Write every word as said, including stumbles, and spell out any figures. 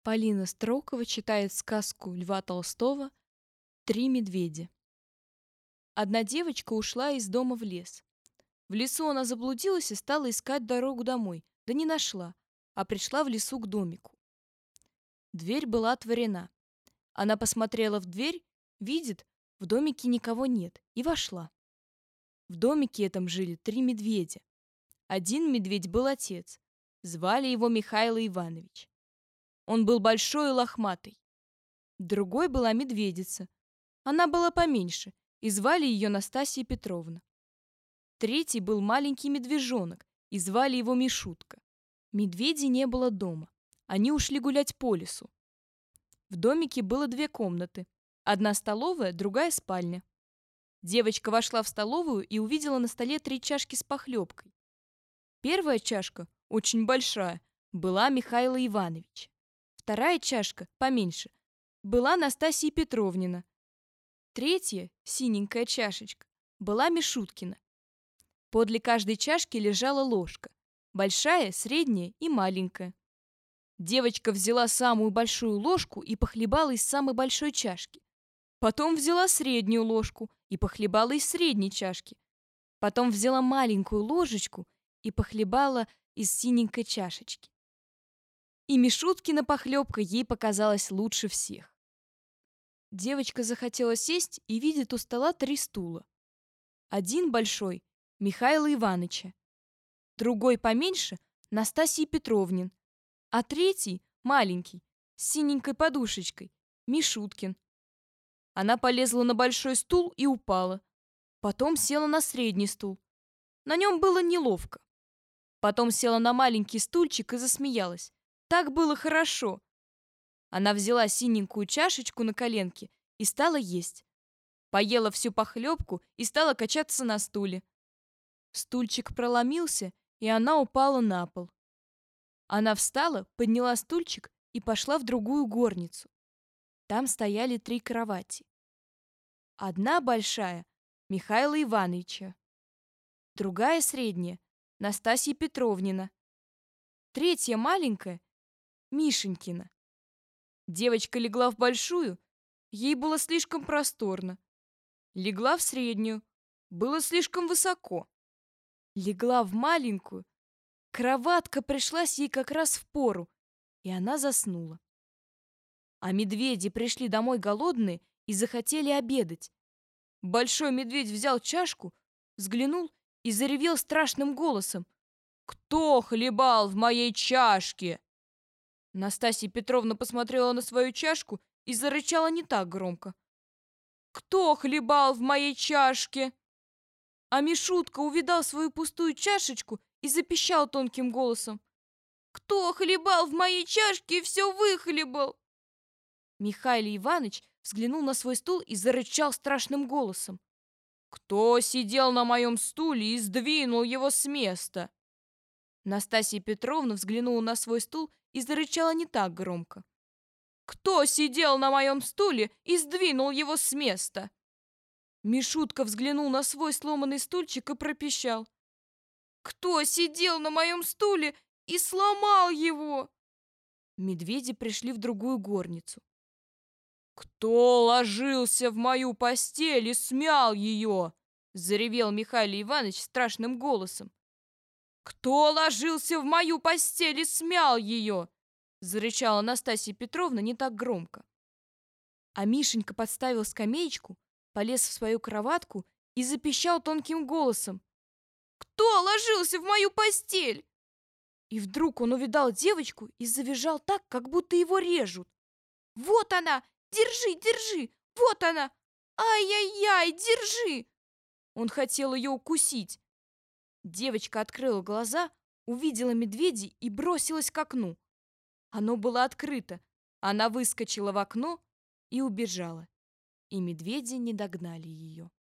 Полина Строкова читает сказку Льва Толстого «Три медведя». Одна девочка ушла из дома в лес. В лесу она заблудилась и стала искать дорогу домой, да не нашла, а пришла в лесу к домику. Дверь была отворена. Она посмотрела в дверь, видит, в домике никого нет, и вошла. В домике этом жили три медведя. Один медведь был отец, звали его Михаил Иванович. Он был большой и лохматый. Другой была медведица. Она была поменьше, и звали ее Настасья Петровна. Третий был маленький медвежонок, и звали его Мишутка. Медведей не было дома. Они ушли гулять по лесу. В домике было две комнаты. Одна столовая, другая спальня. Девочка вошла в столовую и увидела на столе три чашки с похлебкой. Первая чашка, очень большая, была Михаила Ивановича. Вторая чашка, поменьше, была Настасья Петровнина. Третья, синенькая чашечка, была Мишуткина. Подле каждой чашки лежала ложка, большая, средняя и маленькая. Девочка взяла самую большую ложку и похлебала из самой большой чашки. Потом взяла среднюю ложку и похлебала из средней чашки. Потом взяла маленькую ложечку и похлебала из синенькой чашечки. И Мишуткина похлебка ей показалась лучше всех. Девочка захотела сесть и видит у стола три стула. Один большой — Михаила Ивановича, другой поменьше — Настасьи Петровнин, а третий, маленький, с синенькой подушечкой, Мишуткин. Она полезла на большой стул и упала. Потом села на средний стул. На нем было неловко. Потом села на маленький стульчик и засмеялась. Так было хорошо. Она взяла синенькую чашечку на коленке и стала есть. Поела всю похлебку и стала качаться на стуле. Стульчик проломился, и она упала на пол. Она встала, подняла стульчик и пошла в другую горницу. Там стояли три кровати. Одна большая — Михаила Ивановича. Другая средняя — Настасья Петровнина. Третья маленькая — Мишенькина. Девочка легла в большую, ей было слишком просторно. Легла в среднюю, было слишком высоко. Легла в маленькую, кроватка пришлась ей как раз в пору, и она заснула. А медведи пришли домой голодные и захотели обедать. Большой медведь взял чашку, взглянул и заревел страшным голосом: «Кто хлебал в моей чашке?» Настасья Петровна посмотрела на свою чашку и зарычала не так громко: «Кто хлебал в моей чашке?» А Мишутка увидал свою пустую чашечку и запищал тонким голосом: «Кто хлебал в моей чашке и все выхлебал?» Михаил Иванович взглянул на свой стул и зарычал страшным голосом: «Кто сидел на моем стуле и сдвинул его с места?» Настасья Петровна взглянула на свой стул и зарычала не так громко: «Кто сидел на моем стуле и сдвинул его с места?» Мишутка взглянул на свой сломанный стульчик и пропищал: «Кто сидел на моем стуле и сломал его?» Медведи пришли в другую горницу. «Кто ложился в мою постель и смял ее?» — заревел Михаил Иванович страшным голосом. «Кто ложился в мою постель и смял ее?» — зарычала Настасья Петровна не так громко. А Мишенька подставил скамеечку, полез в свою кроватку и запищал тонким голосом: «Кто ложился в мою постель?» И вдруг он увидал девочку и завизжал так, как будто его режут. «Вот она! Держи, держи! Вот она! Ай-яй-яй, держи!» Он хотел ее укусить. Девочка открыла глаза, увидела медведей и бросилась к окну. Оно было открыто. Она выскочила в окно и убежала. И медведи не догнали ее.